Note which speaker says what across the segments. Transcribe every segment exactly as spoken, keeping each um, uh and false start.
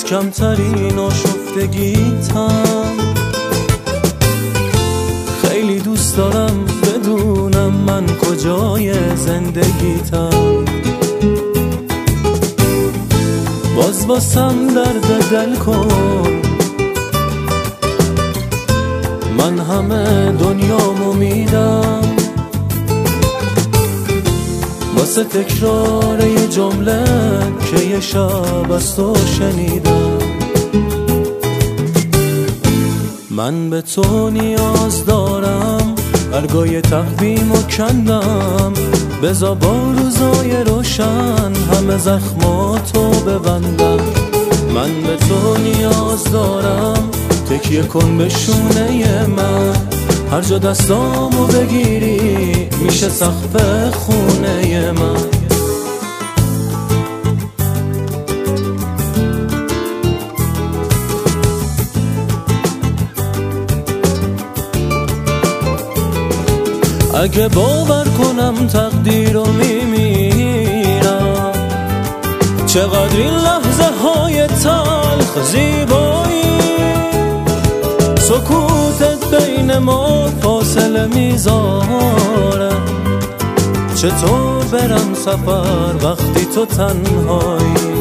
Speaker 1: از کمترین آشفتگیتم. خیلی دوست دارم بدونم من کجای زندگیتم. باز واسم درد دل کن، من همه دنیامو میدم واسه تکرار یه جمله که یه شب از تو شنیدم. من به تو نیاز دارم، برگای تقویمو کندم، بذار با روزای روشن همه زخماتو ببندم. من به تو نیاز دارم، تکیه کن به شونه من، هر جا دستامو بگیری میشه سقف خونه من. اگه باور کنم تقدیر رو میمیرم، چقدر این لحظه های تلخ زیبایی، سکوتت بین ما فاصله میذاره. چطور برم سفر وقتی تو تنهایی؟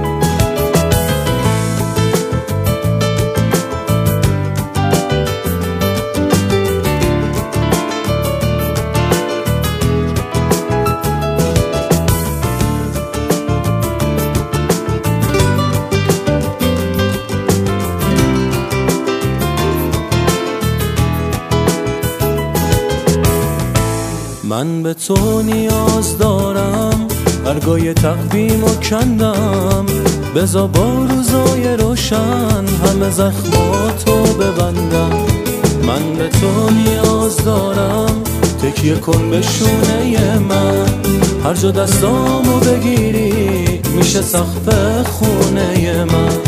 Speaker 1: من به تو نیاز دارم، برگای تقویمو کندم، بذار با روزای روشن همه زخماتو ببندم. من به تو نیاز دارم، تکیه کن به شونه من، هر جا دستامو بگیری میشه سقف خونه من.